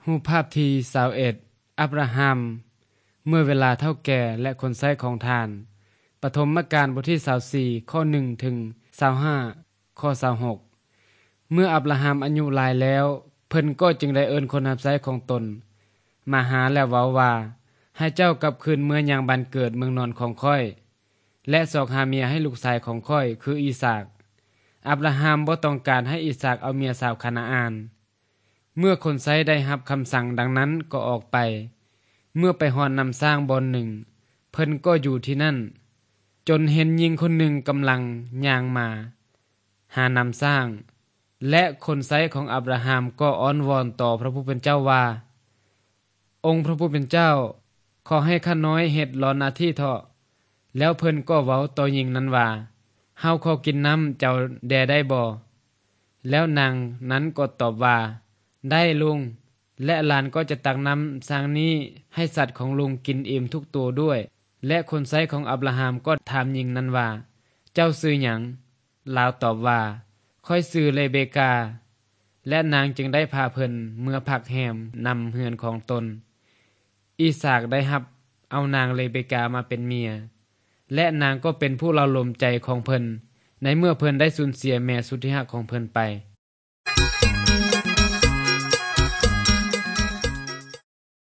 รูปภาพที่21อับราฮัมเมื่อเวลาเท่าแก่และคนใช้ของทานปฐมกาลบทที่24ข้อ1ถึง25ข้อ26เมื่ออับราฮัมอายุหลายแล้วเพิ่นก็จึงได้เอิ้นคนรับใช้ของตนมาหาแล้วเว้าว่าให้เจ้ากลับคืนเมืองยังบ้านเกิดเมืองนอนของข้อยและสอกหาเมียให้ลูกชายของข้อยคืออีสากอับราฮัมบ่ต้องการให้อีสากเอาเมียสาวคานาอานเมื่อคนใช้ได้รับคำสั่งดังนั้นก็ออกไปเมื่อไปฮอดนำสร้างบอนหนึ่งเพิ่นก็อยู่ที่นั่นจนเห็นหญิงคนหนึ่งกำลังย่างมาหานำสร้างและคนใช้ของอับราฮัมก็อ้อนวอนต่อพระผู้เป็นเจ้าว่าองค์พระผู้เป็นเจ้าขอให้ข้าน้อยเฮ็ดรอหน้าที่เถาะแล้วเพิ่นก็เว้าต่อหญิงนั้นว่าเฮาขอกินน้ำเจ้าแดได้บ่แล้วนางนั้นก็ตอบว่าได้ลุงและหลานก็จะตักน้ำสร้างนี้ให้สัตว์ของลุงกินอิ่มทุกตัวด้วยและคนใช้ของอับราฮัมก็ถามหญิงนั้นว่าเจ้าชื่อหยังลาวตอบว่าค่อยชื่อเลเบกาและนางจึงได้พาเพิ่นเมื่อพักแหมนำเฮือนของตนอีสากได้รับเอานางเลเบกามาเป็นเมียและนางก็เป็นผู้เล่าลมใจของเพิ่นในเมื่อเพิ่นได้สูญเสียแม่สุดที่รักของเพิ่นไป